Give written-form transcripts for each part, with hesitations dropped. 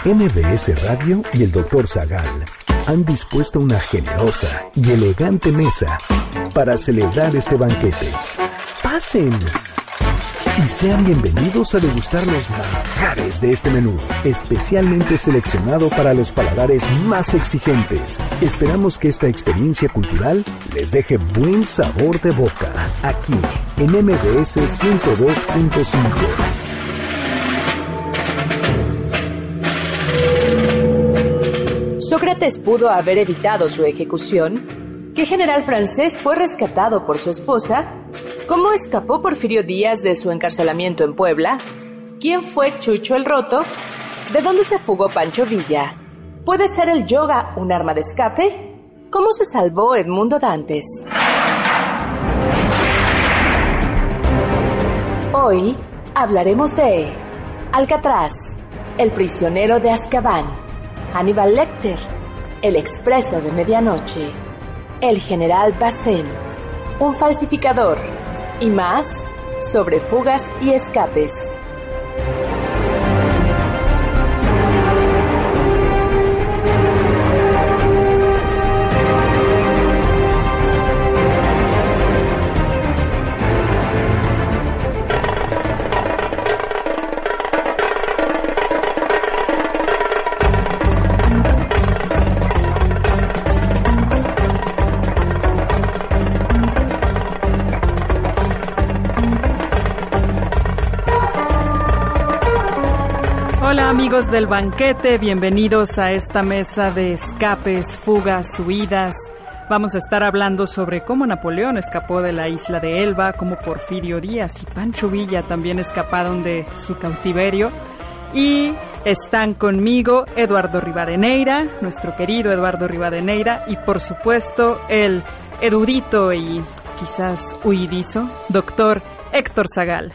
MBS Radio y el Dr. Zagal han dispuesto una generosa y elegante mesa para celebrar este banquete. ¡Pasen! Y sean bienvenidos a degustar los manjares de este menú, especialmente seleccionado para los paladares más exigentes. Esperamos que esta experiencia cultural les deje buen sabor de boca, aquí en MBS 102.5. Sócrates pudo haber evitado su ejecución. ¿Qué general francés fue rescatado por su esposa? ¿Cómo escapó Porfirio Díaz de su encarcelamiento en Puebla? ¿Quién fue Chucho el Roto? ¿De dónde se fugó Pancho Villa? ¿Puede ser el yoga un arma de escape? ¿Cómo se salvó Edmundo Dantes? Hoy hablaremos de Alcatraz, El prisionero de Azkaban, Hannibal Lecter, El expreso de medianoche, El general Bazán, un falsificador y más sobre fugas y escapes. Hola amigos del banquete, bienvenidos a esta mesa de escapes, fugas, huidas. Vamos a estar hablando sobre cómo Napoleón escapó de la isla de Elba, cómo Porfirio Díaz y Pancho Villa también escaparon de su cautiverio. Y están conmigo Eduardo Rivadeneira, nuestro querido Eduardo Rivadeneira, y por supuesto el erudito y quizás huidizo, doctor Héctor Zagal.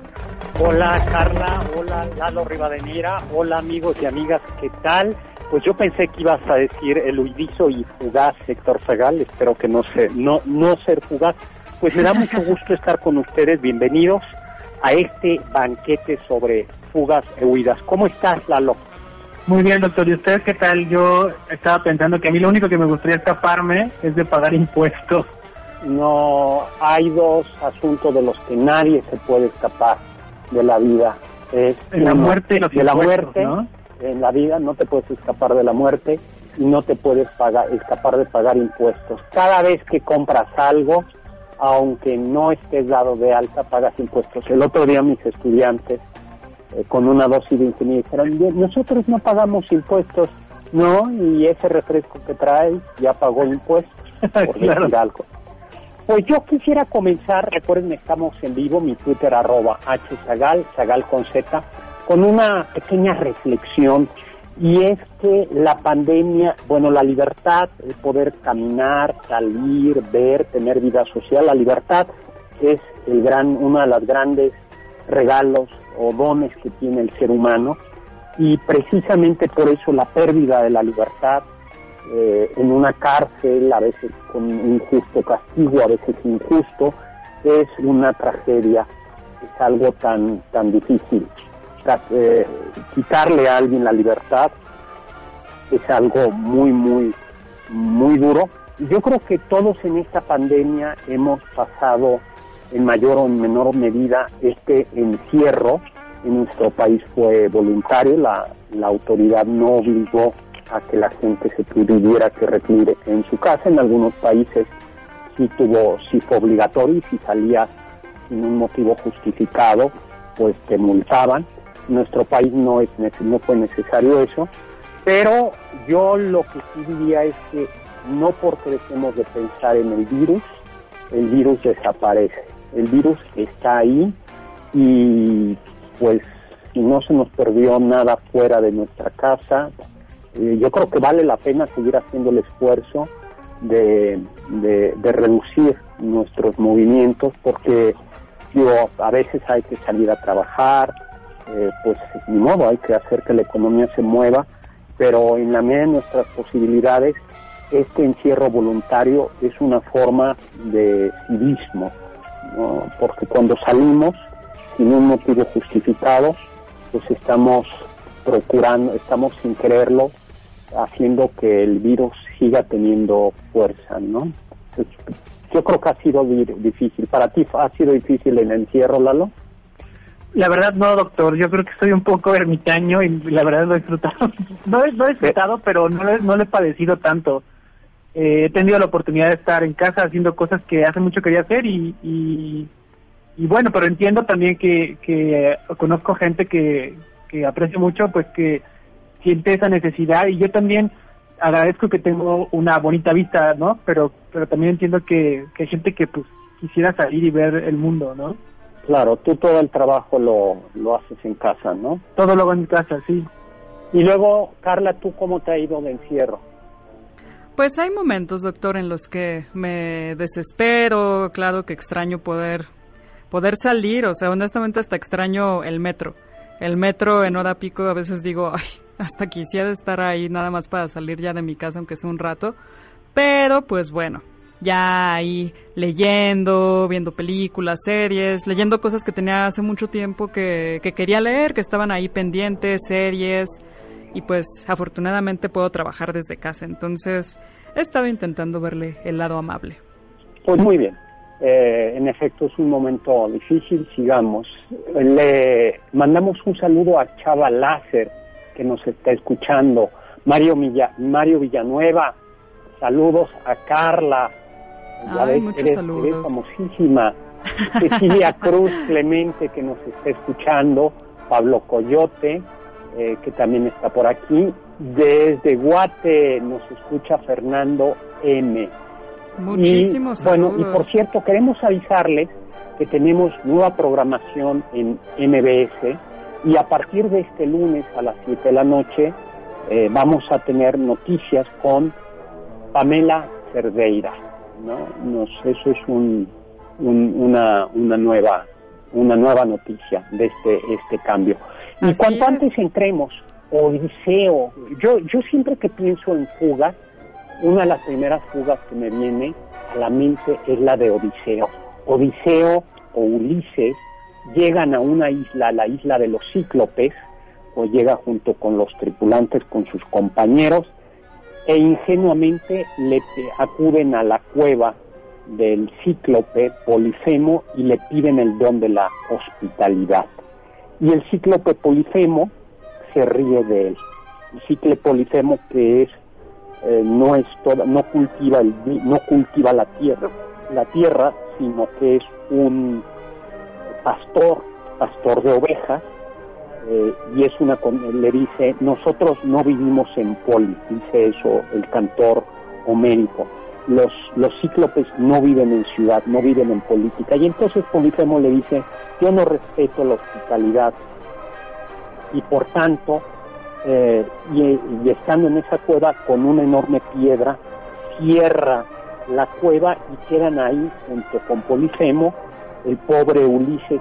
Hola Carla, hola Lalo Rivadeneira, hola amigos y amigas, ¿qué tal? Pues yo pensé que ibas a decir el huidizo y fugaz Héctor Zagal, espero que no ser fugaz. Pues me da mucho gusto estar con ustedes, bienvenidos a este banquete sobre fugas e huidas. ¿Cómo estás, Lalo? Muy bien, doctor, ¿y usted qué tal? Yo estaba pensando que a mí lo único que me gustaría escaparme es de pagar impuestos. No, hay dos asuntos de los que nadie se puede escapar de la vida. La muerte y los de la impuestos, muerte, ¿no? En la vida no te puedes escapar de la muerte y no te puedes escapar de pagar impuestos. Cada vez que compras algo, aunque no estés dado de alta, pagas impuestos. El otro día mis estudiantes, con una dosis de ingeniería, dijeron, nosotros no pagamos impuestos. No, y ese refresco que trae ya pagó impuestos, por Claro. decir algo. Pues yo quisiera comenzar, recuerden, estamos en vivo, mi Twitter @hzagal, Zagal con Z, con una pequeña reflexión, y es que la pandemia, bueno, la libertad, el poder caminar, salir, ver, tener vida social, la libertad es uno de los grandes regalos o dones que tiene el ser humano, y precisamente por eso la pérdida de la libertad, en una cárcel, a veces con un justo castigo, a veces injusto, es una tragedia, es algo tan difícil. Quitarle a alguien la libertad es algo muy duro. Yo creo que todos en esta pandemia hemos pasado en mayor o en menor medida este encierro. En nuestro país fue voluntario, la autoridad no obligó a que la gente se tuviera que recluir en su casa. En algunos países sí fue obligatorio, y si salías sin un motivo justificado, pues te multaban. En nuestro país no fue necesario eso, pero yo lo que sí diría es que no porque dejemos de pensar en el virus desaparece. El virus está ahí, y pues si no se nos perdió nada fuera de nuestra casa, yo creo que vale la pena seguir haciendo el esfuerzo de reducir nuestros movimientos, porque a veces hay que salir a trabajar, pues ni modo, hay que hacer que la economía se mueva, pero en la medida de nuestras posibilidades, este encierro voluntario es una forma de civismo, ¿no? Porque cuando salimos sin un motivo justificado, pues estamos procurando, estamos sin quererlo, haciendo que el virus siga teniendo fuerza, ¿no? Entonces, yo creo que ha sido difícil. ¿Para ti ha sido difícil el encierro, Lalo? La verdad no, doctor, yo creo que soy un poco ermitaño y la verdad lo he disfrutado. No he disfrutado, pero no lo he padecido tanto. He tenido la oportunidad de estar en casa haciendo cosas que hace mucho quería hacer y bueno, pero entiendo también que conozco gente que aprecio mucho, pues que siente esa necesidad, y yo también agradezco que tengo una bonita vista, ¿no? Pero también entiendo que hay gente que pues quisiera salir y ver el mundo, ¿no? Claro, tú todo el trabajo lo haces en casa, ¿no? Todo lo hago en casa, sí. Y luego, Carla, ¿tú cómo te ha ido de encierro? Pues hay momentos, doctor, en los que me desespero, claro que extraño poder salir, o sea, honestamente hasta extraño el metro. El metro en hora pico a veces digo, ay, hasta quisiera estar ahí nada más para salir ya de mi casa, aunque sea un rato, pero pues bueno, ya ahí leyendo, viendo películas, series, leyendo cosas que tenía hace mucho tiempo que quería leer, que estaban ahí pendientes, series, y pues afortunadamente puedo trabajar desde casa, entonces he estado intentando verle el lado amable. Pues muy bien. En efecto es un momento difícil, sigamos. Le mandamos un saludo a Chava Láser, que nos está escuchando, Mario Villanueva, saludos a Carla, muchos saludos. Eres famosísima, Cecilia Cruz Clemente, que nos está escuchando, Pablo Coyote, que también está por aquí, desde Guate nos escucha Fernando M. Muchísimos saludos. Bueno, y por cierto, queremos avisarles que tenemos nueva programación en MBS, y a partir de este lunes a las 7 de la noche vamos a tener noticias con Pamela Cerdeira, ¿no? Eso es una nueva noticia de este cambio. Y Así cuanto es. antes entremos, Odiseo, yo siempre que pienso en fugas, una de las primeras fugas que me viene a la mente es la de Odiseo. Odiseo o Ulises llegan a una isla, la isla de los Cíclopes, o llega junto con los tripulantes, con sus compañeros, e ingenuamente le acuden a la cueva del Cíclope Polifemo y le piden el don de la hospitalidad. Y el Cíclope Polifemo se ríe de él. El Cíclope Polifemo, que no cultiva la tierra, sino que es un pastor de ovejas, y le dice, nosotros no vivimos en polis, dice eso el cantor homérico. Los cíclopes no viven en ciudad, no viven en política. Y entonces Polifemo le dice, yo no respeto la hospitalidad, y por tanto, y estando en esa cueva con una enorme piedra, cierra la cueva y quedan ahí junto con Polifemo el pobre Ulises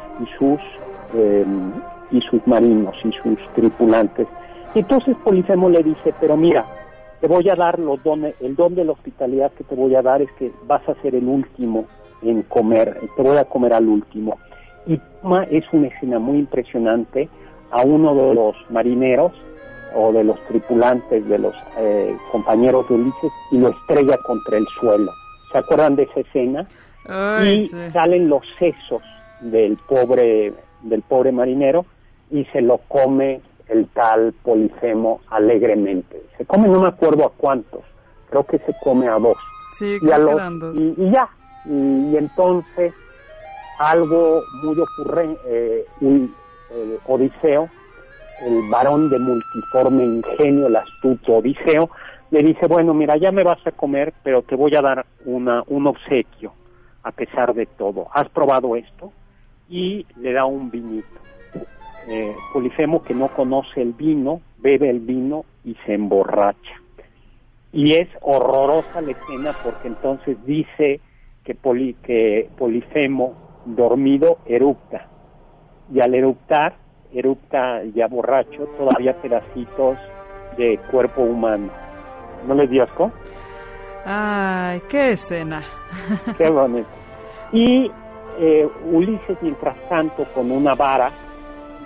y sus marinos y sus tripulantes. Entonces Polifemo le dice, pero mira, te voy a dar el don de la hospitalidad que te voy a dar es que vas a ser el último en comer, te voy a comer al último. Y es una escena muy impresionante a uno de los marineros o de los tripulantes, de los compañeros de Ulises, y lo estrella contra el suelo. ¿Se acuerdan de esa escena? Ay, y sí. salen los sesos del pobre marinero y se lo come el tal Polifemo alegremente. Se come, no me acuerdo a cuántos, creo que se come a 2. Sí, Y quedan 2. y ya, y entonces algo muy ocurre, Odiseo, el varón de multiforme ingenio, el astuto Odiseo, le dice, bueno, mira, ya me vas a comer, pero te voy a dar un obsequio, a pesar de todo. ¿Has probado esto? Y le da un vinito. Polifemo, que no conoce el vino, bebe el vino y se emborracha. Y es horrorosa la escena, porque entonces dice que Polifemo, dormido, eructa. Y al erupta ya borracho, todavía pedacitos de cuerpo humano. ¿No les dio asco? Ay, qué escena. Qué bonito. Y Ulises, mientras tanto, con una vara,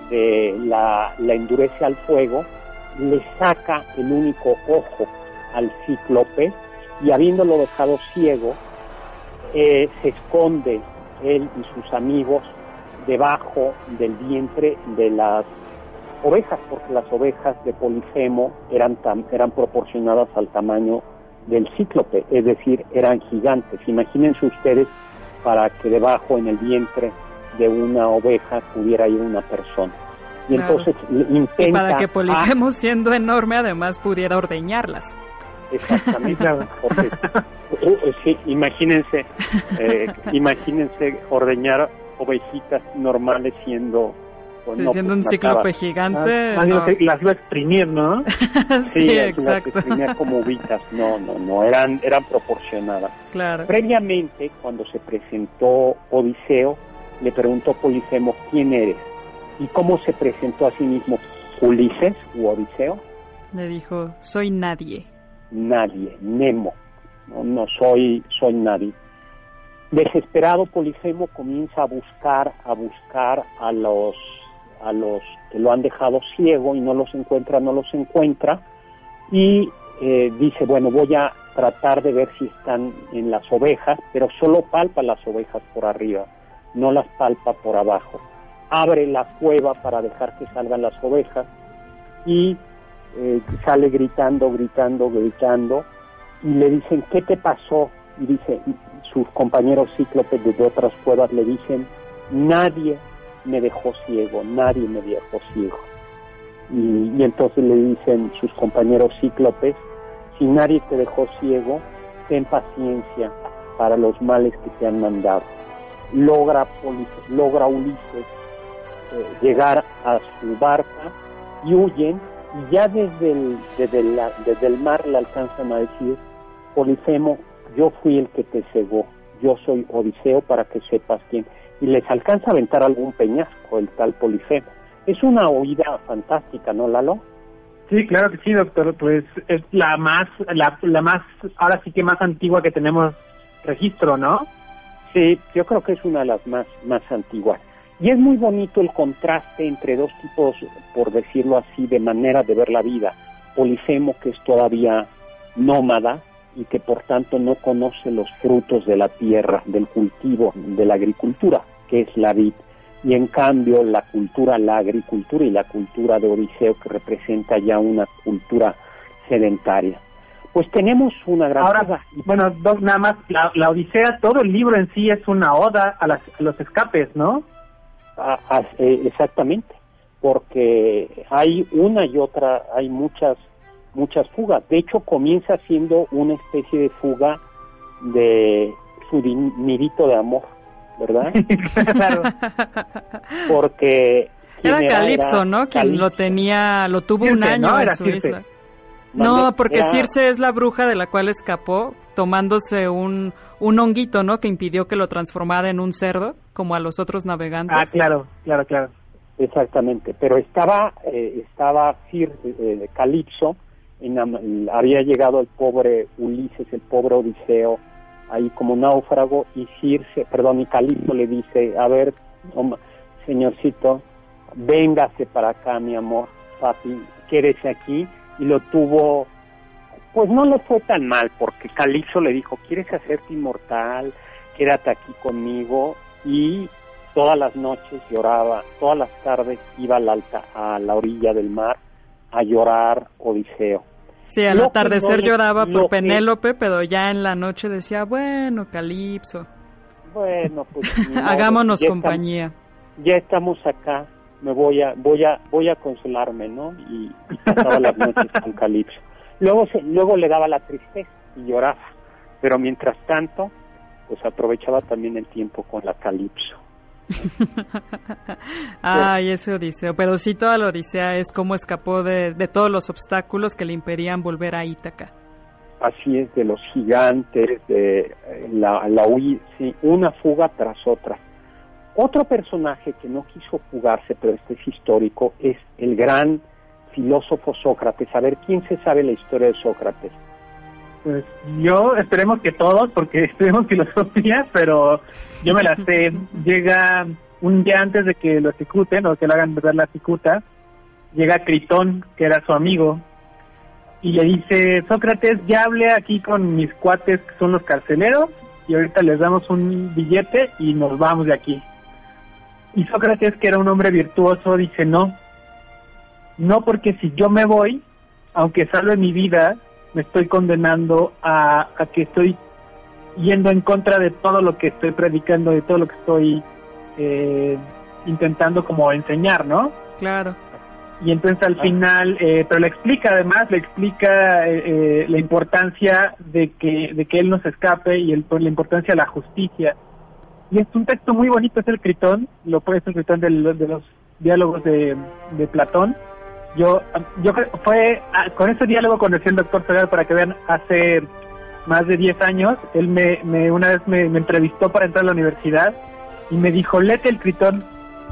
la endurece al fuego, le saca el único ojo al cíclope y habiéndolo dejado ciego, se esconde él y sus amigos debajo del vientre de las ovejas, porque las ovejas de Polifemo eran proporcionadas al tamaño del cíclope, es decir, eran gigantes. Imagínense ustedes para que debajo en el vientre de una oveja pudiera ir una persona. Y claro, entonces intenta... Y para que Polifemo, siendo enorme, además pudiera ordeñarlas. Exactamente. Porque, sí, imagínense ordeñar ovejitas normales siendo... Pues no, siendo un cíclope gigante. No. Las iba a exprimir, ¿no? Sí, exacto. Las exprimía como uvitas. No, eran proporcionadas. Claro. Previamente, cuando se presentó Odiseo, le preguntó Polifemo, ¿quién eres? ¿Y cómo se presentó a sí mismo? ¿Ulises u Odiseo? Le dijo, soy nadie. Nadie, Nemo. No soy nadie. Desesperado, Polifemo comienza a buscar a los que lo han dejado ciego y no los encuentra, y dice, bueno, voy a tratar de ver si están en las ovejas, pero solo palpa las ovejas por arriba, no las palpa por abajo. Abre la cueva para dejar que salgan las ovejas y sale gritando, y le dicen, ¿qué te pasó? Y dice, sus compañeros cíclopes de otras cuevas le dicen, nadie me dejó ciego. Y entonces le dicen sus compañeros cíclopes, si nadie te dejó ciego, ten paciencia para los males que te han mandado. Logra Ulises llegar a su barca y huyen, y ya desde el mar le alcanzan a decir, Polifemo, yo fui el que te cegó, yo soy Odiseo, para que sepas quién. Y les alcanza a aventar algún peñasco el tal Polifemo. Es una oída fantástica, ¿no, Lalo? Sí, claro que sí, doctor. Pues es la más, ahora sí que más antigua que tenemos registro, ¿no? Sí, yo creo que es una de las más antiguas. Y es muy bonito el contraste entre dos tipos, por decirlo así, de manera de ver la vida. Polifemo, que es todavía nómada, y que por tanto no conoce los frutos de la tierra, del cultivo, de la agricultura, que es la vid, y en cambio la agricultura y la cultura de Odiseo, que representa ya una cultura sedentaria. Pues tenemos una gran... Ahora, bueno, Doc, nada más, la Odisea, todo el libro en sí es una oda a los escapes, ¿no? Exactamente, porque hay una y otra, hay muchas fugas. De hecho, comienza siendo una especie de fuga de su nidito de amor, ¿verdad? Claro. Porque era Calipso, ¿no? Quien lo tuvo Circe, un año, ¿no? En su isla. No, porque Circe es la bruja de la cual escapó tomándose un honguito, ¿no? Que impidió que lo transformara en un cerdo, como a los otros navegantes. Ah, claro. Exactamente, pero estaba Calipso, había llegado el pobre Ulises, el pobre Odiseo, ahí como náufrago, y Calipso le dice, a ver, señorcito, véngase para acá, mi amor, papi, quédese aquí, y lo tuvo, pues no le fue tan mal, porque Calipso le dijo, ¿quieres hacerte inmortal? Quédate aquí conmigo, y todas las noches lloraba, todas las tardes iba a la orilla del mar a llorar Odiseo. Sí, al atardecer lloraba por Penélope, pero ya en la noche decía, bueno, Calipso. Bueno, pues hagámonos compañía. Ya estamos acá, voy a consolarme, ¿no? Y pasaba las noches con Calipso. Luego le daba la tristeza y lloraba, pero mientras tanto, pues aprovechaba también el tiempo con la Calipso. Ay, ese Odiseo, pero sí, toda la Odisea es cómo escapó de todos los obstáculos que le impedían volver a Ítaca. Así es, de los gigantes, de sí, una fuga tras otra. Otro personaje que no quiso fugarse, pero este es histórico, es el gran filósofo Sócrates. A ver, ¿quién se sabe la historia de Sócrates? Pues yo, esperemos que todos, porque estudiamos filosofía, pero yo me la sé. Llega un día antes de que lo ejecuten o que le hagan ver la cicuta, llega Critón, que era su amigo, y le dice: Sócrates, ya hablé aquí con mis cuates que son los carceleros y ahorita les damos un billete y nos vamos de aquí. Y Sócrates, que era un hombre virtuoso, dice: no, porque si yo me voy, aunque salve mi vida, me estoy condenando a que estoy yendo en contra de todo lo que estoy predicando, de todo lo que estoy intentando como enseñar, ¿no? Claro. Y entonces al final, pero le explica la importancia de que él no se escape y la importancia de la justicia. Y es un texto muy bonito, es el Critón, lo puede ser el Critón de los diálogos de Platón. Yo fue con ese diálogo conocí al doctor Sagal, para que vean, hace más de 10 años. Él una vez me entrevistó para entrar a la universidad y me dijo: léete el Critón.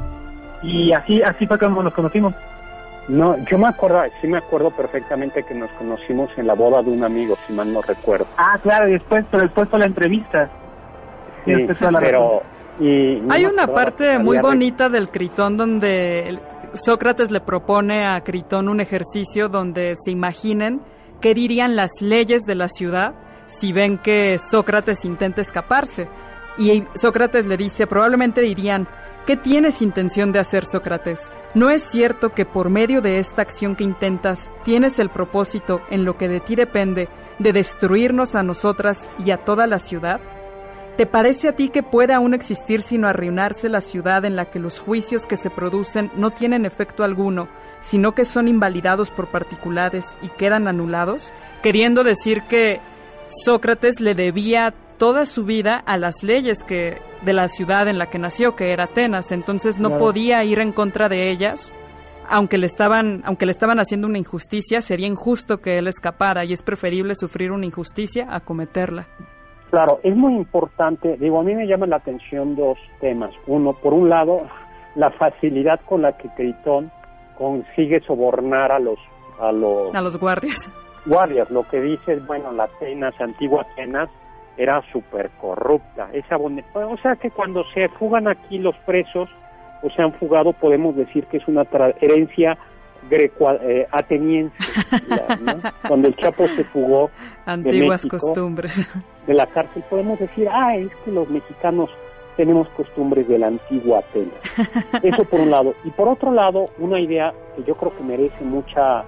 Y así fue como nos conocimos. No, yo sí me acuerdo perfectamente que nos conocimos en la boda de un amigo, si mal no recuerdo. Claro, pero después fue la entrevista. Sí, pero... Hay una parte muy bonita del Critón donde Sócrates le propone a Critón un ejercicio donde se imaginen qué dirían las leyes de la ciudad si ven que Sócrates intenta escaparse. Y Sócrates le dice, probablemente dirían: ¿qué tienes intención de hacer, Sócrates? ¿No es cierto que por medio de esta acción que intentas, tienes el propósito, en lo que de ti depende, de destruirnos a nosotras y a toda la ciudad? ¿Te parece a ti que puede aún existir sino arruinarse la ciudad en la que los juicios que se producen no tienen efecto alguno, sino que son invalidados por particulares y quedan anulados? Queriendo decir que Sócrates le debía toda su vida a las leyes de la ciudad en la que nació, que era Atenas. Entonces no podía ir en contra de ellas, aunque le estaban haciendo una injusticia. Sería injusto que él escapara, y es preferible sufrir una injusticia a cometerla. Claro, es muy importante. Digo, a mí me llama la atención dos temas. Uno, por un lado, la facilidad con la que Critón consigue sobornar a los guardias. Lo que dice es, bueno, la antigua Atenas era súper corrupta. O sea que cuando se fugan aquí los presos, o se han fugado, podemos decir que es una herencia ateniense, ¿no? Cuando el Chapo se fugó antiguas de México, costumbres de la cárcel, podemos decir: es que los mexicanos tenemos costumbres de la antigua Atenas. Eso por un lado. Y por otro lado, una idea que yo creo que merece mucha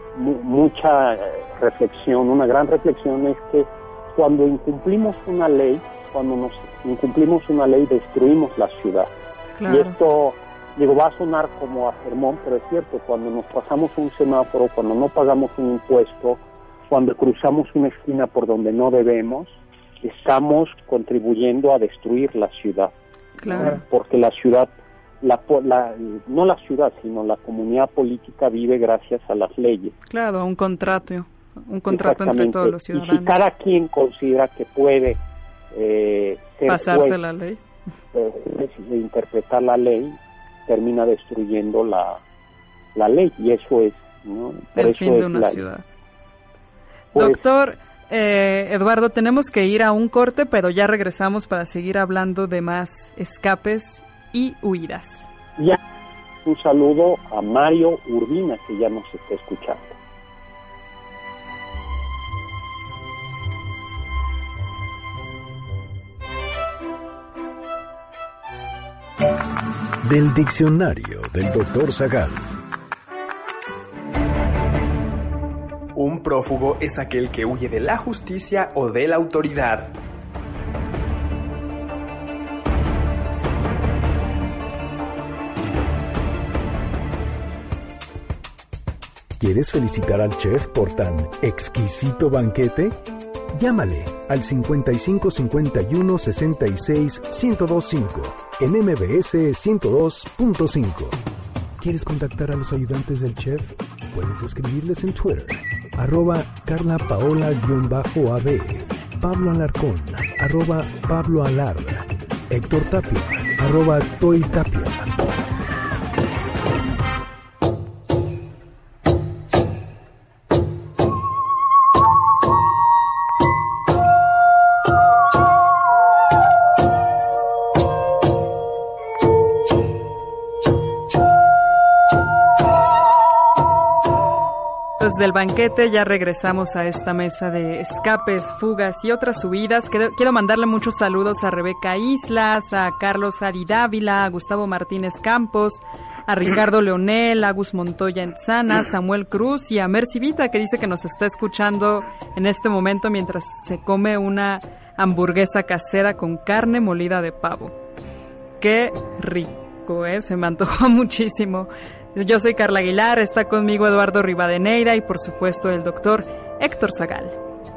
reflexión, una gran reflexión, es que cuando incumplimos una ley, destruimos la ciudad. Claro. Y esto, va a sonar como a sermón, pero es cierto. Cuando nos pasamos un semáforo, cuando no pagamos un impuesto, cuando cruzamos una esquina por donde no debemos, estamos contribuyendo a destruir la ciudad. Claro. Porque la ciudad, no la ciudad, sino la comunidad política vive gracias a las leyes. Claro, un contrato entre todos los ciudadanos. Y si cada quien considera que puede pasarse la ley, interpretar la ley, termina destruyendo la ley, y eso es, ¿no? El fin de una ciudad. Pues, doctor Eduardo, tenemos que ir a un corte, pero ya regresamos para seguir hablando de más escapes y huidas. Ya, un saludo a Mario Urbina, que ya nos está escuchando. Del diccionario del Dr. Zagal. Un prófugo es aquel que huye de la justicia o de la autoridad. ¿Quieres felicitar al chef por tan exquisito banquete? Llámale al 55 51 66 1025 en MBS 102.5. ¿Quieres contactar a los ayudantes del chef? Puedes escribirles en Twitter, @CarlaPaola_AB, Pablo Alarcón, @PabloAlar, Héctor Tapia, @ToyTapia. Desde el banquete ya regresamos a esta mesa de escapes, fugas y otras subidas. Quiero mandarle muchos saludos a Rebeca Islas, a Carlos Ari Dávila, a Gustavo Martínez Campos, a Ricardo Leonel, a Agus Montoya Entzana, Samuel Cruz y a Mercy Vita, que dice que nos está escuchando en este momento mientras se come una hamburguesa casera con carne molida de pavo. ¡Qué rico, se me antojó muchísimo! Yo soy Carla Aguilar, está conmigo Eduardo Rivadeneira y por supuesto el doctor Héctor Zagal.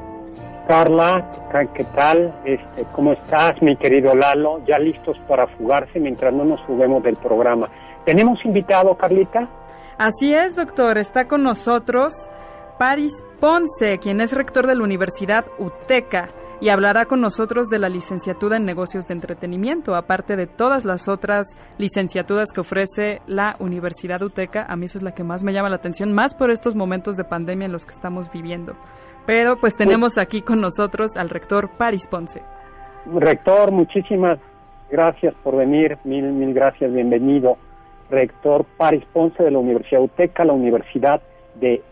Carla, ¿qué tal? ¿Cómo estás, mi querido Lalo? Ya listos para fugarse mientras no nos fuguemos del programa. ¿Tenemos invitado, Carlita? Así es, doctor. Está con nosotros Paris Ponce, quien es rector de la Universidad UTECA, y hablará con nosotros de la licenciatura en negocios de entretenimiento, aparte de todas las otras licenciaturas que ofrece la Universidad UTECA. A mí esa es la que más me llama la atención, más por estos momentos de pandemia en los que estamos viviendo. Pero pues tenemos aquí con nosotros al rector Paris Ponce. Rector, muchísimas gracias por venir, mil gracias, bienvenido. Rector Paris Ponce de la Universidad UTECA, la Universidad de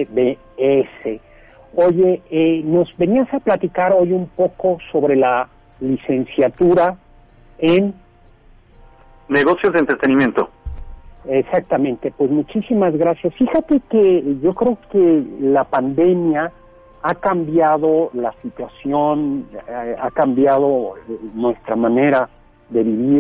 MBS. Oye, nos venías a platicar hoy un poco sobre la licenciatura en negocios de entretenimiento. Exactamente, pues muchísimas gracias. Fíjate que yo creo que la pandemia ha cambiado la situación, ha cambiado nuestra manera de vivir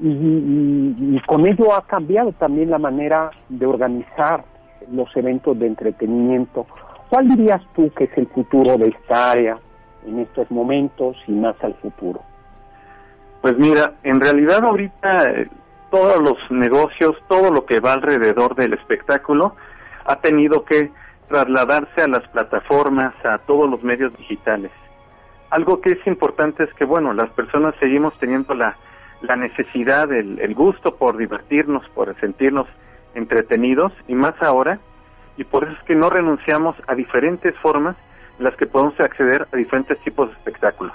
y con ello ha cambiado también la manera de organizar los eventos de entretenimiento. ¿Cuál dirías tú que es el futuro de esta área en estos momentos y más al futuro? Pues mira, en realidad ahorita todos los negocios, todo lo que va alrededor del espectáculo ha tenido que trasladarse a las plataformas, a todos los medios digitales. Algo que es importante es que, bueno, las personas seguimos teniendo la necesidad, el gusto por divertirnos, por sentirnos entretenidos, y más ahora, y por eso es que no renunciamos a diferentes formas en las que podemos acceder a diferentes tipos de espectáculos.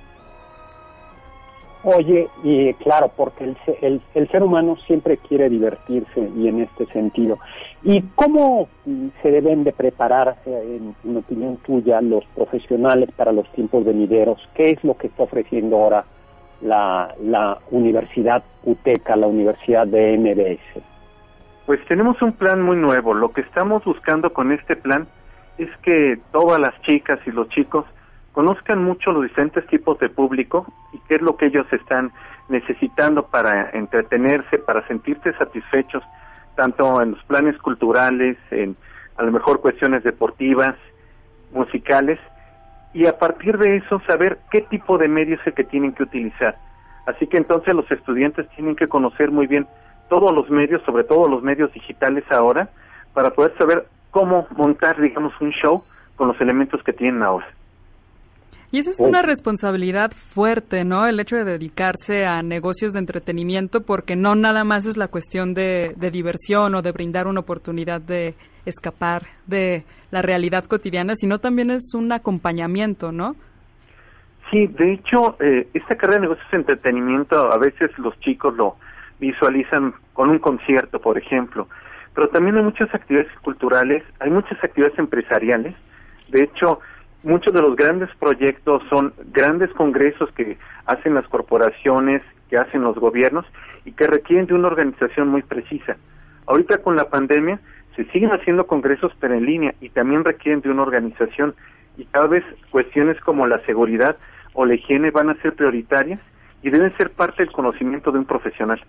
Oye, y claro, porque el ser humano siempre quiere divertirse, y en este sentido. ¿Y cómo se deben de preparar, en opinión tuya, los profesionales para los tiempos venideros? ¿Qué es lo que está ofreciendo ahora la Universidad UTECA, la Universidad de MBS? Pues tenemos un plan muy nuevo. Lo que estamos buscando con este plan es que todas las chicas y los chicos conozcan mucho los diferentes tipos de público y qué es lo que ellos están necesitando para entretenerse, para sentirse satisfechos, tanto en los planes culturales, en a lo mejor cuestiones deportivas, musicales, y a partir de eso saber qué tipo de medios es el que tienen que utilizar. Así que entonces los estudiantes tienen que conocer muy bien todos los medios, sobre todo los medios digitales ahora, para poder saber cómo montar, digamos, un show con los elementos que tienen ahora. Y esa es una responsabilidad fuerte, ¿no? El hecho de dedicarse a negocios de entretenimiento, porque no nada más es la cuestión de diversión o de brindar una oportunidad de escapar de la realidad cotidiana, sino también es un acompañamiento, ¿no? Sí, de hecho, esta carrera de negocios de entretenimiento a veces los chicos lo visualizan con un concierto, por ejemplo, pero también hay muchas actividades culturales, hay muchas actividades empresariales. De hecho, muchos de los grandes proyectos son grandes congresos que hacen las corporaciones, que hacen los gobiernos y que requieren de una organización muy precisa. Ahorita con la pandemia se siguen haciendo congresos pero en línea y también requieren de una organización, y cada vez cuestiones como la seguridad o la higiene van a ser prioritarias y deben ser parte del conocimiento de un profesional.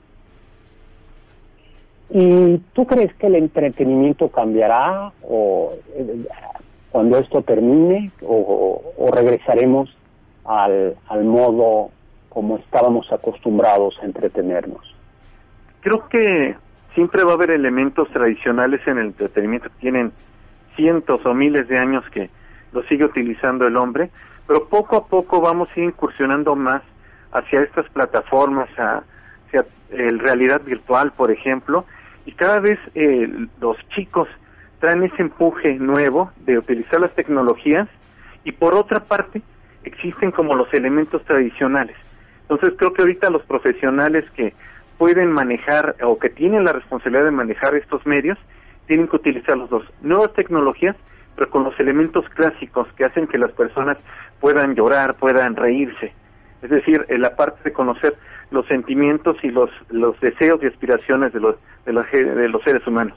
¿Y tú crees que el entretenimiento cambiará o cuando esto termine o regresaremos al modo como estábamos acostumbrados a entretenernos? Creo que siempre va a haber elementos tradicionales en el entretenimiento que tienen cientos o miles de años que lo sigue utilizando el hombre, pero poco a poco vamos a ir incursionando más hacia estas plataformas, hacia realidad virtual, por ejemplo, y cada vez los chicos traen ese empuje nuevo de utilizar las tecnologías, y por otra parte existen como los elementos tradicionales. Entonces creo que ahorita los profesionales que pueden manejar o que tienen la responsabilidad de manejar estos medios tienen que utilizar los dos. Nuevas tecnologías, pero con los elementos clásicos que hacen que las personas puedan llorar, puedan reírse. Es decir, la parte de conocer los sentimientos y los deseos y aspiraciones de los seres humanos.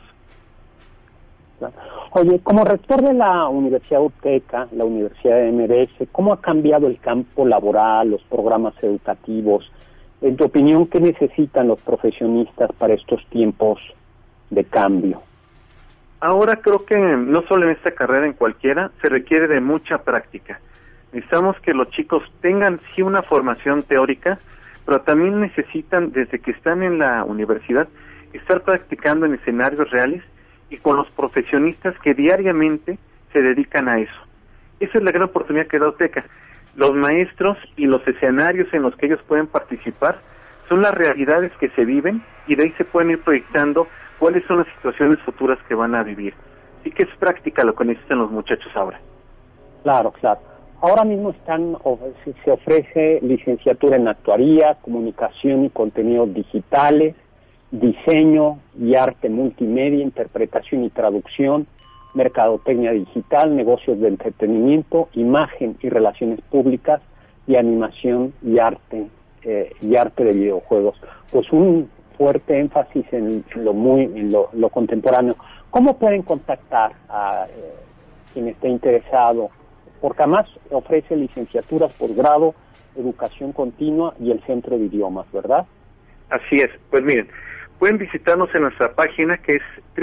Oye, como rector de la Universidad UTECA, la Universidad de MBS, ¿cómo ha cambiado el campo laboral, los programas educativos? En tu opinión, ¿qué necesitan los profesionistas para estos tiempos de cambio? Ahora creo que no solo en esta carrera, en cualquiera, se requiere de mucha práctica. Necesitamos que los chicos tengan sí una formación teórica, pero también necesitan, desde que están en la universidad, estar practicando en escenarios reales y con los profesionistas que diariamente se dedican a eso. Esa es la gran oportunidad que da UTECA. Los maestros y los escenarios en los que ellos pueden participar son las realidades que se viven y de ahí se pueden ir proyectando cuáles son las situaciones futuras que van a vivir. Así que es práctica lo que necesitan los muchachos ahora. Claro. Ahora mismo se ofrece licenciatura en actuaría, comunicación y contenidos digitales, diseño y arte multimedia, interpretación y traducción, mercadotecnia digital, negocios de entretenimiento, imagen y relaciones públicas, y animación y arte de videojuegos. Pues un fuerte énfasis en lo contemporáneo. ¿Cómo pueden contactar a quien esté interesado? Porque además ofrece licenciaturas, posgrado, educación continua y el centro de idiomas, ¿verdad? Así es. Pues miren, pueden visitarnos en nuestra página que es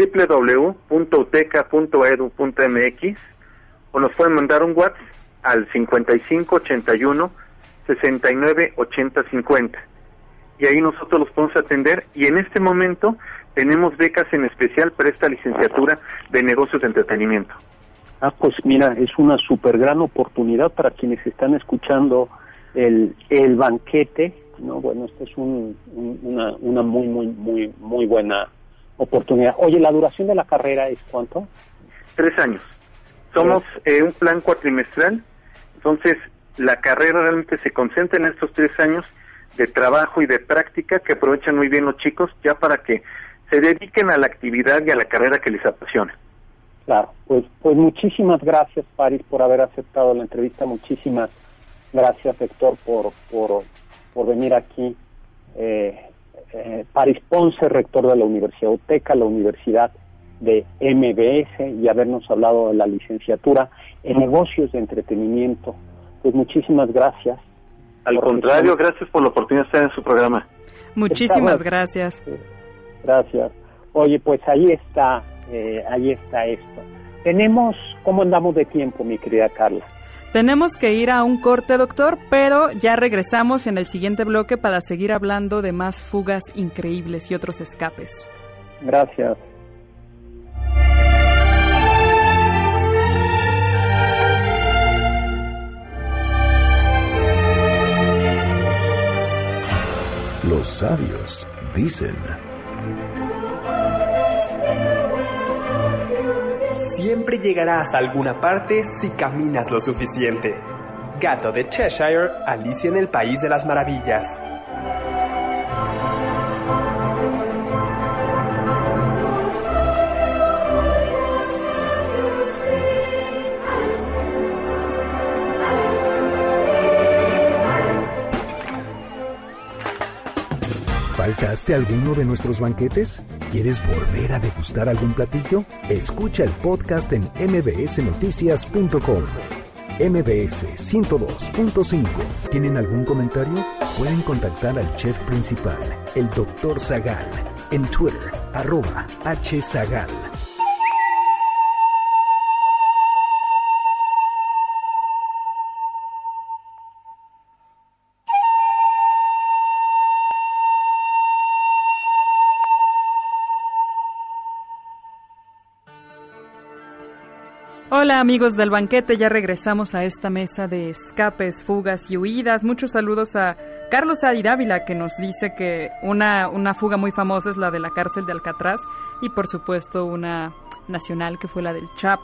www.uteca.edu.mx o nos pueden mandar un WhatsApp al 5581 69 80 50 y ahí nosotros los podemos atender, y en este momento tenemos becas en especial para esta licenciatura de negocios de entretenimiento. Pues mira, es una súper gran oportunidad para quienes están escuchando el banquete, ¿no? Bueno, esta es una muy buena oportunidad. Oye, ¿la duración de la carrera es cuánto? 3 años. Somos un plan cuatrimestral, entonces la carrera realmente se concentra en estos 3 años de trabajo y de práctica que aprovechan muy bien los chicos ya para que se dediquen a la actividad y a la carrera que les apasiona. Claro, pues muchísimas gracias, Paris, por haber aceptado la entrevista. Muchísimas gracias, Héctor, por venir aquí. Paris Ponce, rector de la Universidad UTECA, la Universidad de MBS, y habernos hablado de la licenciatura en negocios de entretenimiento. Pues muchísimas gracias. Al contrario, gracias por la oportunidad de estar en su programa. Muchísimas gracias. Gracias. Oye, pues ahí está esto. ¿Cómo andamos de tiempo, mi querida Carla? Tenemos que ir a un corte, doctor, pero ya regresamos en el siguiente bloque para seguir hablando de más fugas increíbles y otros escapes. Gracias. Los sabios dicen: siempre llegarás a alguna parte si caminas lo suficiente. Gato de Cheshire, Alicia en el País de las Maravillas. ¿Faltaste a alguno de nuestros banquetes? ¿Quieres volver a degustar algún platillo? Escucha el podcast en mbsnoticias.com. MBS 102.5. ¿Tienen algún comentario? Pueden contactar al chef principal, el Dr. Zagal, en Twitter, @hzagal. Hola amigos del banquete, ya regresamos a esta mesa de escapes, fugas y huidas. Muchos saludos a Carlos Adi Dávila, que nos dice que una fuga muy famosa es la de la cárcel de Alcatraz y por supuesto una nacional que fue la del Chapo.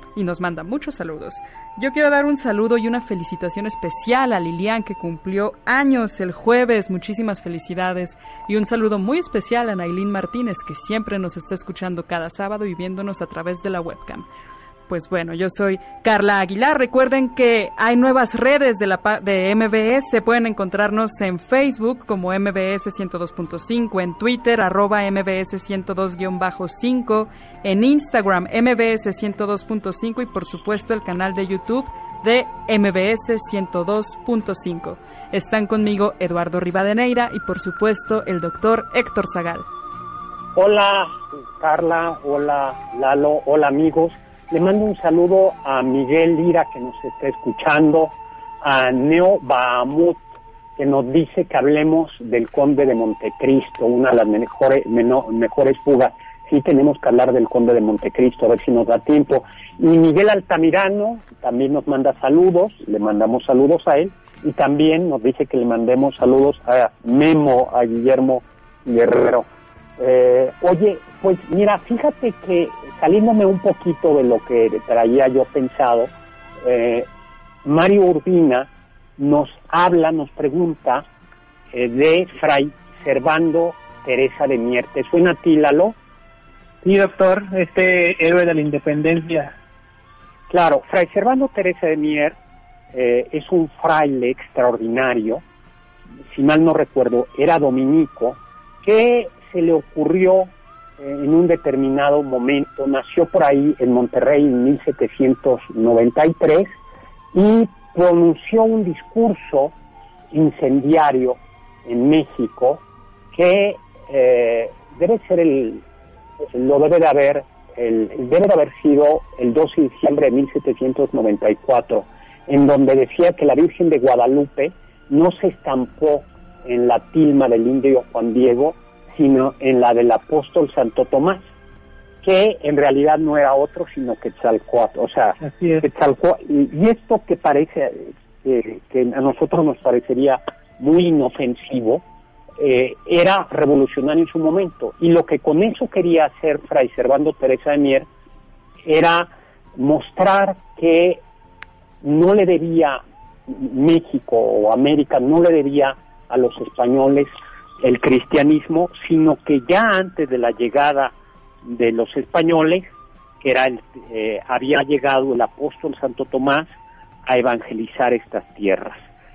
y nos manda muchos saludos. Yo quiero dar un saludo y una felicitación especial a Lilian, que cumplió años el jueves. Muchísimas felicidades. Y un saludo muy especial a Nailín Martínez, que siempre nos está escuchando cada sábado y viéndonos a través de la webcam. Pues bueno, yo soy Carla Aguilar. Recuerden que hay nuevas redes de MBS. Pueden encontrarnos en Facebook como MBS 102.5, en Twitter @MBS 102-5, en Instagram MBS 102.5 y por supuesto el canal de YouTube de MBS 102.5. Están conmigo Eduardo Rivadeneira y por supuesto el doctor Héctor Zagal. Hola Carla, hola Lalo, hola amigos. Le mando un saludo a Miguel Lira, que nos está escuchando, a Neo Bahamut, que nos dice que hablemos del Conde de Montecristo, una de las mejores fugas. Sí, tenemos que hablar del Conde de Montecristo, a ver si nos da tiempo. Y Miguel Altamirano también nos manda saludos, le mandamos saludos a él, y también nos dice que le mandemos saludos a Memo, a Guillermo Guerrero. Oye, pues mira, fíjate que saliéndome un poquito de lo que traía yo pensado, Mario Urbina nos pregunta de Fray Servando Teresa de Mier. ¿Te suena a ti, Lalo? Sí, doctor, héroe de la independencia. Claro, Fray Servando Teresa de Mier es un fraile extraordinario, si mal no recuerdo, era dominico, que se le ocurrió en un determinado momento, nació por ahí en Monterrey en 1793 y pronunció un discurso incendiario en México que debe de haber sido el 12 de diciembre de 1794, en donde decía que la Virgen de Guadalupe no se estampó en la tilma del indio Juan Diego, sino en la del apóstol Santo Tomás, que en realidad no era otro sino Quetzalcóatl. O sea, Quetzalcóatl, y esto que parece que a nosotros nos parecería muy inofensivo, era revolucionario en su momento, y lo que con eso quería hacer Fray Servando Teresa de Mier era mostrar que no le debía México o América, no le debía a los españoles el cristianismo, sino que ya antes de la llegada de los españoles, que era había llegado el apóstol Santo Tomás a evangelizar estas tierras,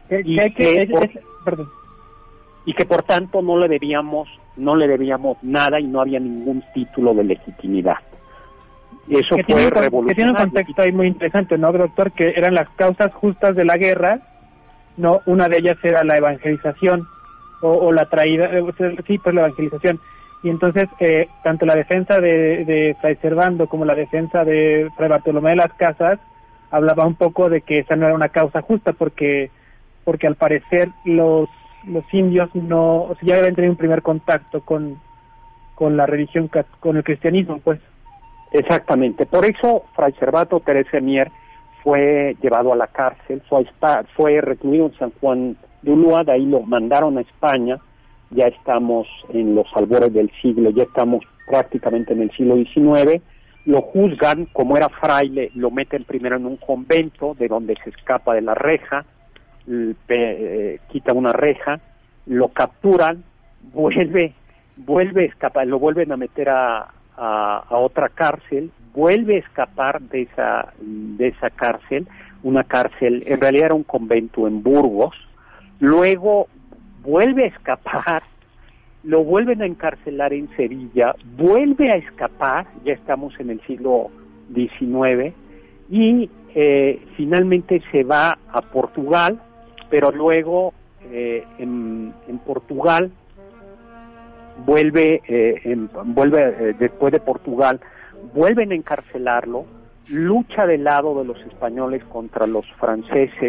y que por tanto no le debíamos nada y no había ningún título de legitimidad. Eso fue revolucionario. Que tiene un contexto ahí muy interesante, ¿no, doctor? Que eran las causas justas de la guerra, no, una de ellas era la evangelización o la traída, sí, pues la evangelización. Y entonces, tanto la defensa de Fray Servando como la defensa de Fray Bartolomé de las Casas hablaba un poco de que esa no era una causa justa, porque al parecer los indios no, o sea, ya habían tenido un primer contacto con la religión, con el cristianismo, pues. Exactamente, por eso Fray Servando Teresa de Mier fue llevado a la cárcel, fue recluido en San Juan de Ulúa, de ahí lo mandaron a España. Ya estamos en los albores del siglo, ya estamos prácticamente en el siglo XIX, lo juzgan, como era fraile, lo meten primero en un convento, de donde se escapa de la reja, quita una reja, lo capturan, vuelve a escapar, lo vuelven a meter a otra cárcel, vuelve a escapar de esa cárcel, una cárcel, en realidad era un convento en Burgos, luego vuelve a escapar, lo vuelven a encarcelar en Sevilla, vuelve a escapar, ya estamos en el siglo XIX, y finalmente se va a Portugal, pero luego en Portugal vuelve después de Portugal, vuelven a encarcelarlo, lucha del lado de los españoles contra los franceses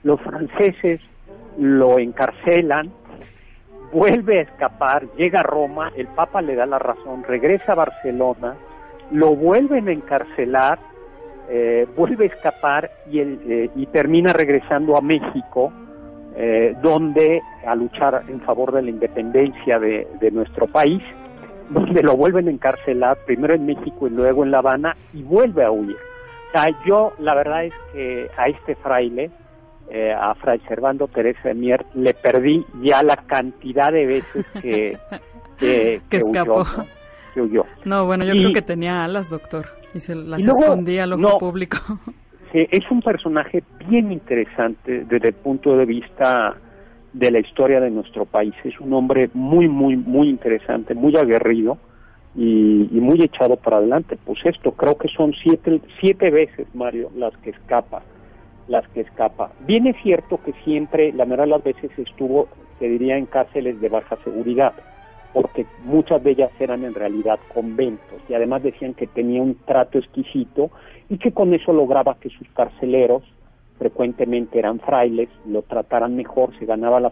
lo encarcelan, vuelve a escapar, llega a Roma, el Papa le da la razón, regresa a Barcelona, lo vuelven a encarcelar, vuelve a escapar y termina regresando a México, donde a luchar en favor de la independencia de nuestro país, donde lo vuelven a encarcelar, primero en México y luego en La Habana, y vuelve a huir. Yo, la verdad es que a este fraile, a Fray Servando Teresa de Mier, le perdí ya la cantidad de veces que escapó. Huyó, ¿no? Que huyó. No, bueno, yo creo que tenía alas, doctor, y se las escondía al ojo público. Sí, es un personaje bien interesante desde el punto de vista de la historia de nuestro país. Es un hombre muy, muy, muy interesante, muy aguerrido y muy echado para adelante. Pues esto, creo que son siete veces, Mario, las que escapa. Bien es cierto que siempre, la mayoría de las veces estuvo, se diría, en cárceles de baja seguridad, porque muchas de ellas eran en realidad conventos, y además decían que tenía un trato exquisito y que con eso lograba que sus carceleros, frecuentemente eran frailes, lo trataran mejor, se ganaba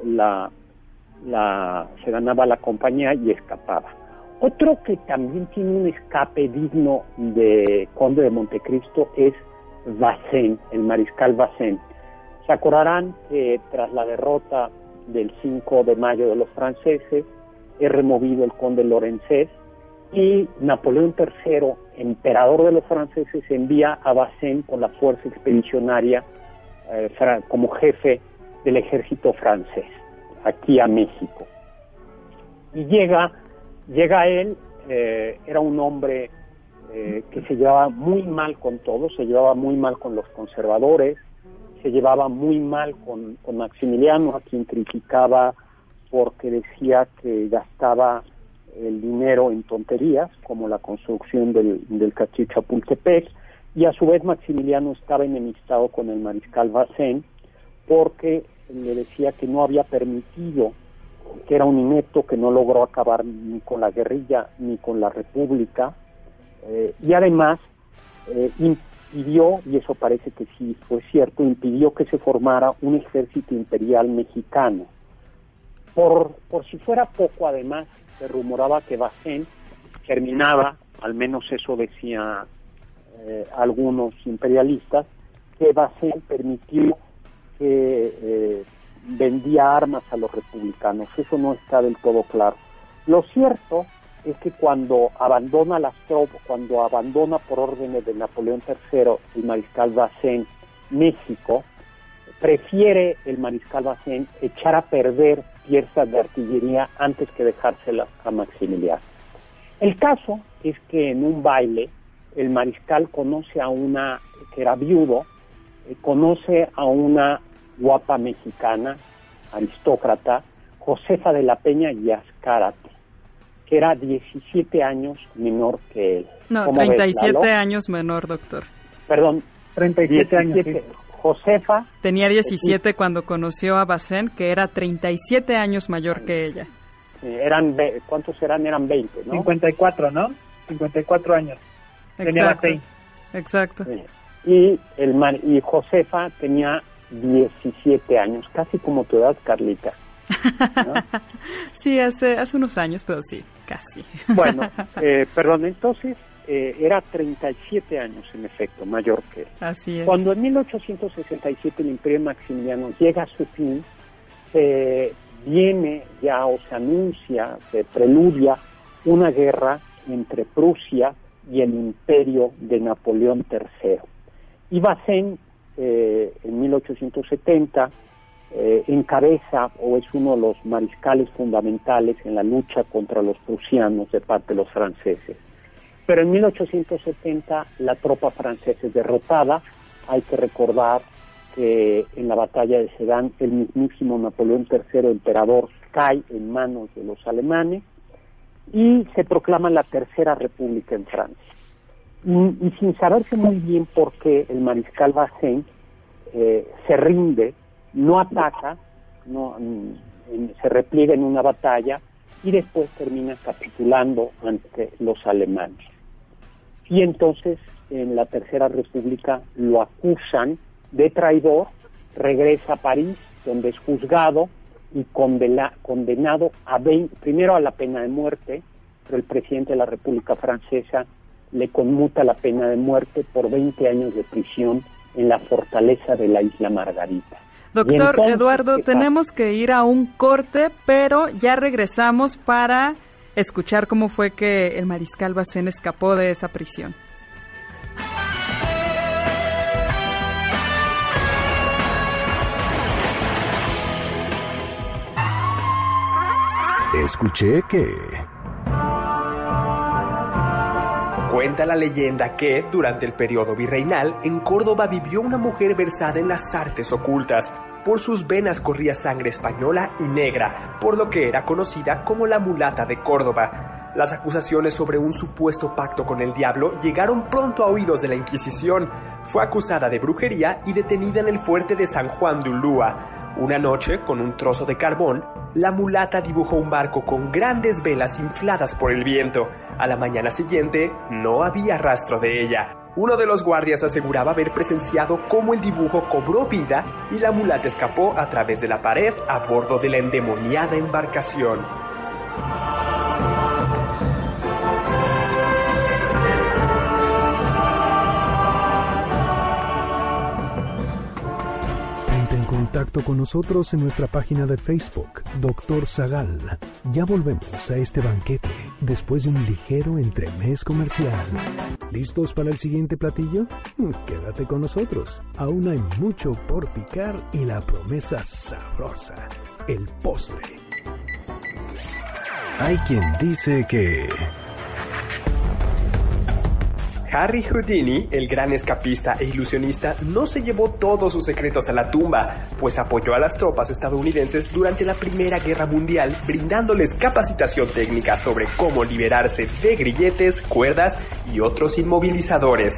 se ganaba la compañía y escapaba. Otro que también tiene un escape digno de Conde de Montecristo es Bazaine, el mariscal Bazaine. Se acordarán que tras la derrota del 5 de mayo de los franceses, es removido el conde Lorenzés y Napoleón III, emperador de los franceses, envía a Bazaine con la fuerza expedicionaria como jefe del ejército francés aquí a México. Y llega él, era un hombre que se llevaba muy mal con todos, se llevaba muy mal con los conservadores, se llevaba muy mal con Maximiliano, a quien criticaba porque decía que gastaba el dinero en tonterías, como la construcción del castillo Chapultepec, y a su vez Maximiliano estaba enemistado con el mariscal Bazaine, porque le decía que no había permitido, que era un inepto, que no logró acabar ni con la guerrilla ni con la república, y además impidió, y eso parece que sí fue cierto, impidió que se formara un ejército imperial mexicano. Por si fuera poco, además, se rumoraba que Bazaine terminaba, al menos eso decía algunos imperialistas, que Bazaine permitió que vendía armas a los republicanos. Eso no está del todo claro. Lo cierto es que cuando abandona por órdenes de Napoleón III el mariscal Bazaine México, prefiere el mariscal Bazaine echar a perder piezas de artillería antes que dejárselas a Maximiliano. El caso es que en un baile el mariscal conoce a una, que era viudo, conoce a una guapa mexicana, aristócrata, Josefa de la Peña y Azcárate, que era 17 años menor que él. No, 37 años menor, doctor. Perdón, 37 años. Sí. Josefa tenía 17 cuando conoció a Bazaine, que era 37 años mayor que ella. ¿Cuántos eran? Eran 20, ¿no? 54, ¿no? 54 años. Tenía Bazaine. Exacto. Sí. Y Josefa tenía 17 años, casi como tu edad, Carlita, ¿no? Sí, hace unos años, pero sí, casi. Bueno, perdón, entonces era 37 años, en efecto, mayor que él. Así es. Cuando en 1867 el Imperio Maximiliano llega a su fin, se anuncia, se preludia una guerra entre Prusia y el Imperio de Napoleón III. Y Bazaine, en 1870, encabeza o es uno de los mariscales fundamentales en la lucha contra los prusianos de parte de los franceses. Pero en 1870 la tropa francesa es derrotada. Hay que recordar que en la batalla de Sedan el mismísimo Napoleón III, emperador, cae en manos de los alemanes y se proclama la Tercera República en Francia. Y sin saberse muy bien por qué el mariscal Bazaine se rinde, no ataca, se repliega en una batalla y después termina capitulando ante los alemanes. Y entonces en la Tercera República lo acusan de traidor, regresa a París, donde es juzgado y condenado primero a la pena de muerte, pero el presidente de la República Francesa le conmuta la pena de muerte por 20 años de prisión en la fortaleza de la Isla Margarita. Doctor entonces, Eduardo, tenemos que ir a un corte, pero ya regresamos para escuchar cómo fue que el mariscal Bazaine escapó de esa prisión. Escuché que... Cuenta la leyenda que, durante el periodo virreinal, en Córdoba vivió una mujer versada en las artes ocultas. Por sus venas corría sangre española y negra, por lo que era conocida como la mulata de Córdoba. Las acusaciones sobre un supuesto pacto con el diablo llegaron pronto a oídos de la Inquisición. Fue acusada de brujería y detenida en el fuerte de San Juan de Ulúa. Una noche, con un trozo de carbón, la mulata dibujó un barco con grandes velas infladas por el viento. A la mañana siguiente, no había rastro de ella. Uno de los guardias aseguraba haber presenciado cómo el dibujo cobró vida y la mulata escapó a través de la pared a bordo de la endemoniada embarcación. Contacto con nosotros en nuestra página de Facebook, Dr. Zagal. Ya volvemos a este banquete después de un ligero entremés comercial. ¿Listos para el siguiente platillo? Quédate con nosotros. Aún hay mucho por picar y la promesa sabrosa, el postre. Hay quien dice que... Harry Houdini, el gran escapista e ilusionista, no se llevó todos sus secretos a la tumba, pues apoyó a las tropas estadounidenses durante la Primera Guerra Mundial, brindándoles capacitación técnica sobre cómo liberarse de grilletes, cuerdas y otros inmovilizadores.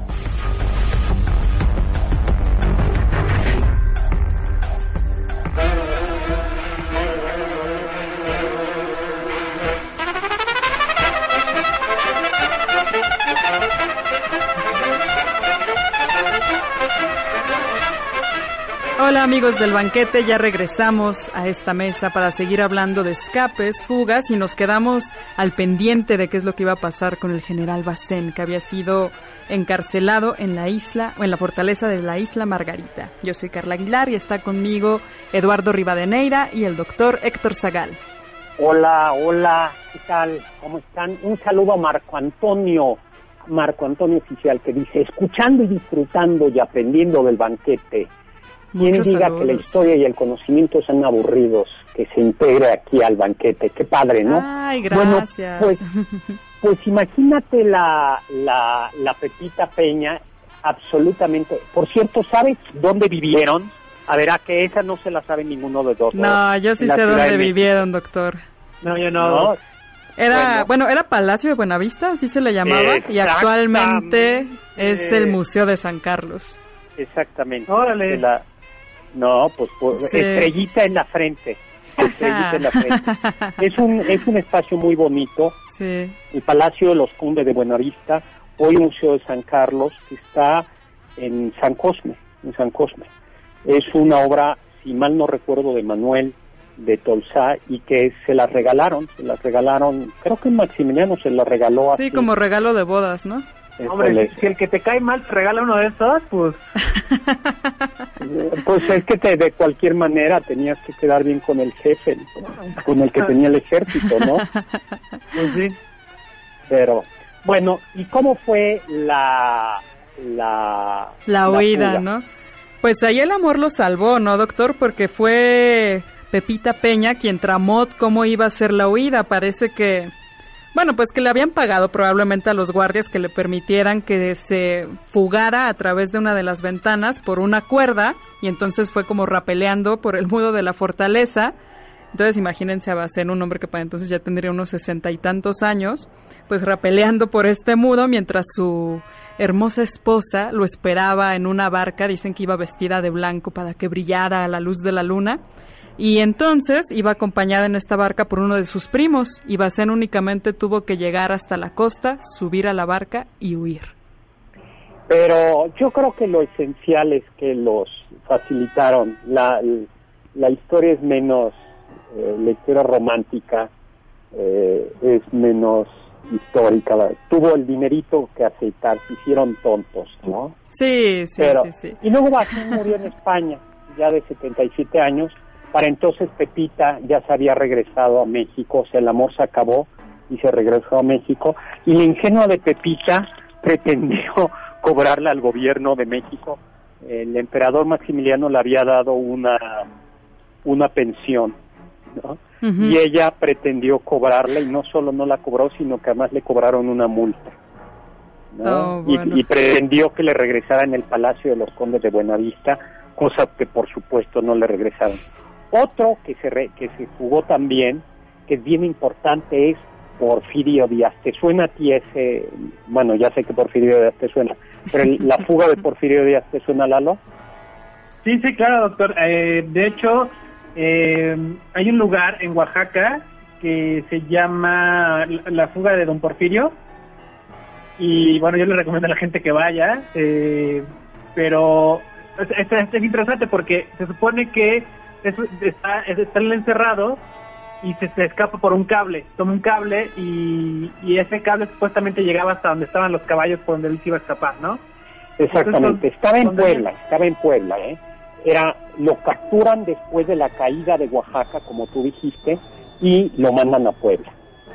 Hola amigos del banquete, ya regresamos a esta mesa para seguir hablando de escapes, fugas y nos quedamos al pendiente de qué es lo que iba a pasar con el general Bazán, que había sido encarcelado en la isla o en la fortaleza de la isla Margarita. Yo soy Carla Aguilar y está conmigo Eduardo Rivadeneira y el doctor Héctor Zagal. Hola, ¿qué tal? ¿Cómo están? Un saludo a Marco Antonio Oficial, que dice, escuchando y disfrutando y aprendiendo del banquete. Quien diga saludos. Que la historia y el conocimiento son aburridos, que se integre aquí al banquete. Qué padre, ¿no? Ay, gracias. Bueno, pues imagínate la Pepita Peña, absolutamente. Por cierto, ¿sabes dónde vivieron? A ver, a que esa no se la sabe ninguno de dos. No, yo sí sé dónde vivieron, doctor. No, yo no. Era Palacio de Buenavista, así se le llamaba, y actualmente es el Museo de San Carlos. Exactamente. Órale. No, pues sí. Estrellita en la frente. Es un espacio muy bonito. Sí. El Palacio de los Condes de Buenavista, hoy Museo de San Carlos, que está en San Cosme. Es una obra, si mal no recuerdo, de Manuel de Tolsá, y que se las regalaron, creo que Maximiliano se la regaló así. Sí, como regalo de bodas, ¿no? Hombre, si el que te cae mal te regala uno de esos, pues... Pues es que de cualquier manera tenías que quedar bien con el jefe, con el que tenía el ejército, ¿no? Pues sí. Pero, bueno, ¿y cómo fue la huida, fuga? ¿no? Pues ahí el amor lo salvó, ¿no, doctor? Porque fue Pepita Peña quien tramó cómo iba a ser la huida. Parece que... Bueno, pues que le habían pagado probablemente a los guardias que le permitieran que se fugara a través de una de las ventanas por una cuerda, y entonces fue como rapeleando por el muro de la fortaleza. Entonces imagínense a Bazán, un hombre que para entonces ya tendría unos 60 y tantos años, pues rapeleando por este muro mientras su hermosa esposa lo esperaba en una barca. Dicen que iba vestida de blanco para que brillara a la luz de la luna. Y entonces iba acompañada en esta barca por uno de sus primos, y Bazán únicamente tuvo que llegar hasta la costa, subir a la barca y huir. Pero yo creo que lo esencial es que los facilitaron. La historia es menos, la historia romántica es menos histórica. Tuvo el dinerito que aceitar, se hicieron tontos, ¿no? Sí. Y luego Bazán murió en España, ya de 77 años. Para entonces Pepita ya se había regresado a México, o sea, el amor se acabó y se regresó a México. Y la ingenua de Pepita pretendió cobrarle al gobierno de México. El emperador Maximiliano le había dado una pensión ¿no? Ujú. Y ella pretendió cobrarla, y no solo no la cobró, sino que además le cobraron una multa, ¿no? Oh, bueno. Y pretendió que le regresara en el Palacio de los Condes de Buenavista, cosa que por supuesto no le regresaron. Otro que se fugó también, que es bien importante, es Porfirio Díaz. ¿Te suena a ti ese? Bueno, ya sé que Porfirio Díaz te suena, pero la fuga de Porfirio Díaz, ¿te suena, Lalo? Sí, claro, doctor. De hecho, hay un lugar en Oaxaca que se llama la fuga de Don Porfirio, y bueno, yo le recomiendo a la gente que vaya, pero es interesante porque se supone que está encerrado y se escapa por un cable, toma un cable y ese cable supuestamente llegaba hasta donde estaban los caballos por donde él se iba a escapar, ¿no? Exactamente, Entonces, estaba en Puebla, lo capturan después de la caída de Oaxaca, como tú dijiste, y lo mandan a Puebla.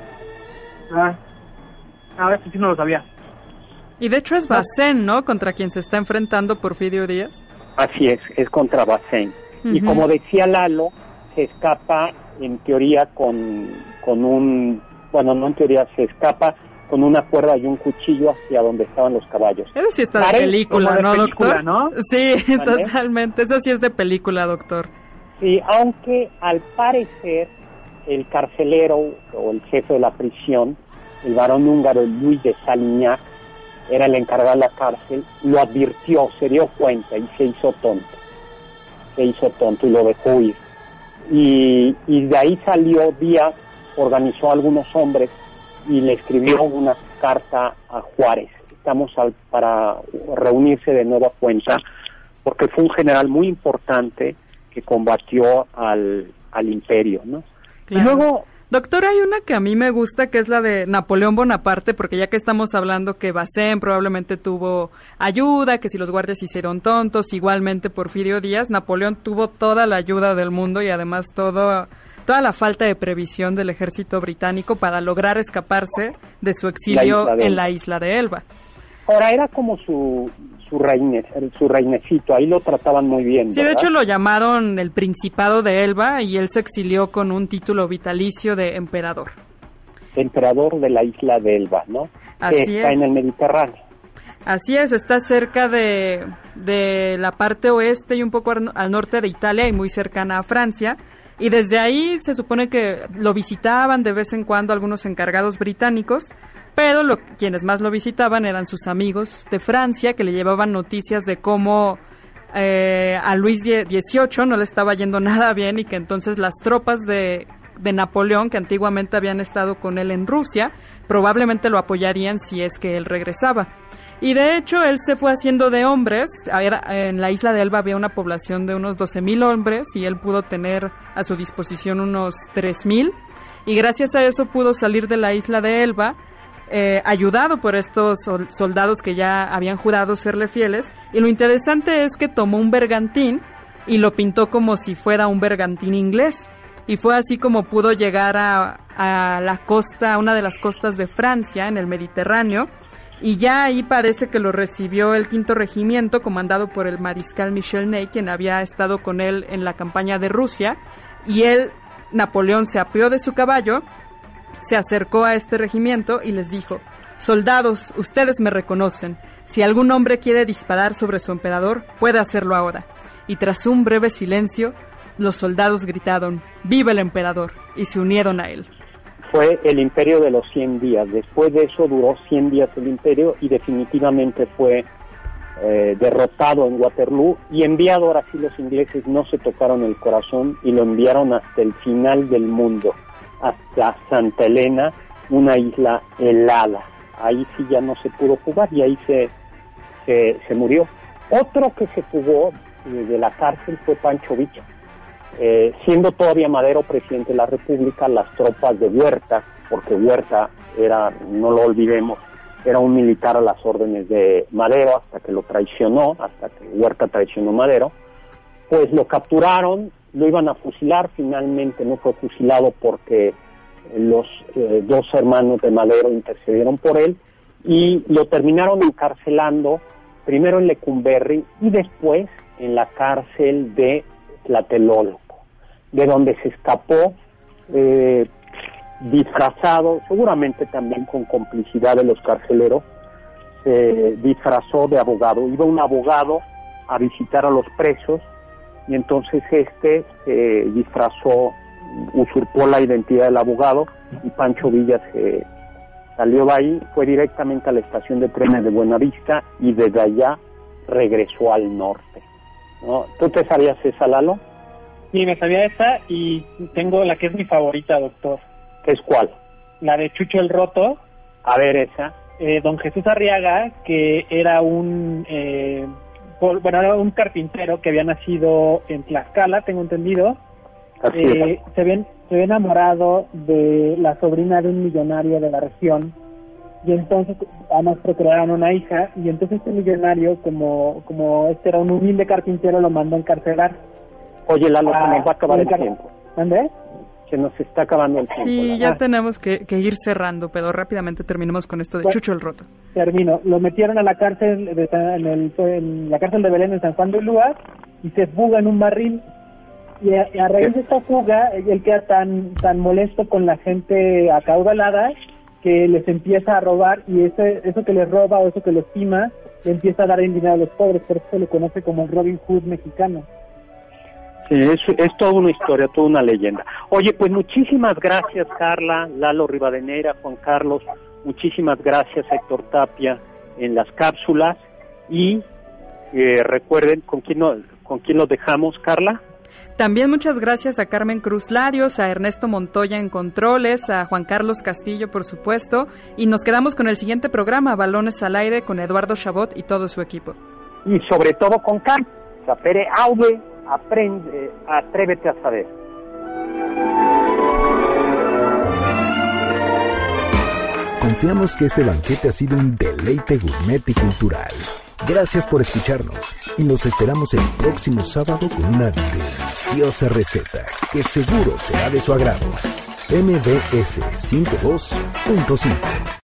Eso sí no lo sabía. Y de hecho es Bacén, ¿no?, contra quien se está enfrentando Porfirio Díaz. Así es contra Bacén. Uh-huh. Y como decía Lalo, se escapa en teoría con un... Bueno, no en teoría, se escapa con una cuerda y un cuchillo hacia donde estaban los caballos. Eso sí está de película, ¿no, doctor? ¿No? Sí, ¿Vale? totalmente. Eso sí es de película, doctor. Sí, aunque al parecer el carcelero o el jefe de la prisión, el varón húngaro Luis de Salignac, era el encargado de la cárcel, lo advirtió, se dio cuenta y se hizo tonto y lo dejó ir. Y de ahí salió Díaz, organizó a algunos hombres y le escribió una carta a Juárez. Estamos para reunirse de nueva cuenta, porque fue un general muy importante que combatió al imperio, ¿no? Claro. Y luego... Doctor, hay una que a mí me gusta, que es la de Napoleón Bonaparte, porque ya que estamos hablando que Bacén probablemente tuvo ayuda, que si los guardias se hicieron tontos, igualmente Porfirio Díaz, Napoleón tuvo toda la ayuda del mundo y además toda la falta de previsión del ejército británico para lograr escaparse de su exilio en la isla de Elba. Ahora, era como su reinecito, ahí lo trataban muy bien, Sí, ¿verdad? de hecho lo llamaron el Principado de Elba y él se exilió con un título vitalicio de emperador. Emperador de la isla de Elba, ¿no? Así que está es. en el Mediterráneo. Así es, está cerca de la parte oeste y un poco al norte de Italia y muy cercana a Francia. Y desde ahí se supone que lo visitaban de vez en cuando algunos encargados británicos, pero quienes más lo visitaban eran sus amigos de Francia, que le llevaban noticias de cómo a Luis XVIII no le estaba yendo nada bien y que entonces las tropas de Napoleón, que antiguamente habían estado con él en Rusia, probablemente lo apoyarían si es que él regresaba. Y de hecho él se fue haciendo de hombres. En la isla de Elba había una población de unos 12,000 hombres y él pudo tener a su disposición unos 3,000, y gracias a eso pudo salir de la isla de Elba, ayudado por estos soldados que ya habían jurado serle fieles. Y lo interesante es que tomó un bergantín y lo pintó como si fuera un bergantín inglés, y fue así como pudo llegar a la costa, a una de las costas de Francia, en el Mediterráneo. Y ya ahí parece que lo recibió el 5º Regimiento, comandado por el mariscal Michel Ney, quien había estado con él en la campaña de Rusia. Y Napoleón, se apeó de su caballo, se acercó a este regimiento y les dijo: soldados, ustedes me reconocen. Si algún hombre quiere disparar sobre su emperador, puede hacerlo ahora. Y tras un breve silencio, los soldados gritaron: ¡viva el emperador!, y se unieron a él. Fue el imperio de los 100 días. Después de eso duró 100 días el imperio y definitivamente fue derrotado en Waterloo y enviado. Ahora sí, los ingleses no se tocaron el corazón y lo enviaron hasta el final del mundo, hasta Santa Elena, una isla helada. Ahí sí ya no se pudo jugar y ahí se murió. Otro que se fugó de la cárcel fue Pancho Villa. Siendo todavía Madero presidente de la República, las tropas de Huerta, porque Huerta era, no lo olvidemos, era un militar a las órdenes de Madero hasta que lo traicionó, hasta que Huerta traicionó a Madero, pues lo capturaron, lo iban a fusilar. Finalmente no fue fusilado porque los dos hermanos de Madero intercedieron por él y lo terminaron encarcelando primero en Lecumberri y después en la cárcel de Tlatelolco, de donde se escapó disfrazado, seguramente también con complicidad de los carceleros, se disfrazó de abogado. Iba un abogado a visitar a los presos y entonces disfrazó, usurpó la identidad del abogado y Pancho Villa se salió de ahí, fue directamente a la estación de trenes de Buenavista y desde allá regresó al norte, ¿no? ¿Tú te sabías esa, Lalo? Sí, me sabía esa y tengo la que es mi favorita, doctor. ¿Qué es cuál? La de Chucho el Roto. A ver, esa. Don Jesús Arriaga, que era era un carpintero que había nacido en Tlaxcala, tengo entendido. Se había enamorado de la sobrina de un millonario de la región y entonces además procrearon una hija y entonces este millonario, como este era un humilde carpintero, lo mandó a encarcelar. Oye, Lalo, se nos va a acabar el tiempo. ¿Dónde? Se nos está acabando el tiempo. Sí, ya tenemos que ir cerrando, pero rápidamente terminemos con esto de Chucho el Roto. Termino. Lo metieron a la cárcel en la cárcel de Belén en San Juan de Ulúa y se fuga en un barril. Y a raíz de esta fuga, él queda tan molesto con la gente acaudalada que les empieza a robar y eso que les roba o eso que les tima le empieza a dar el dinero a los pobres, por eso se le conoce como el Robin Hood mexicano. Sí, es toda una historia, toda una leyenda. Oye, pues muchísimas gracias, Carla, Lalo Rivadeneira, Juan Carlos, muchísimas gracias, Héctor Tapia, en las cápsulas. Y recuerden, ¿con quién nos dejamos, Carla? También muchas gracias a Carmen Cruz Larios, a Ernesto Montoya en controles, a Juan Carlos Castillo, por supuesto, y nos quedamos con el siguiente programa, Balones al Aire, con Eduardo Chabot y todo su equipo. Y sobre todo con Kant, sapere aude, aprende, atrévete a saber. Confiamos que este banquete ha sido un deleite gourmet y cultural. Gracias por escucharnos y nos esperamos el próximo sábado con una deliciosa receta que seguro será de su agrado. MBS 102.5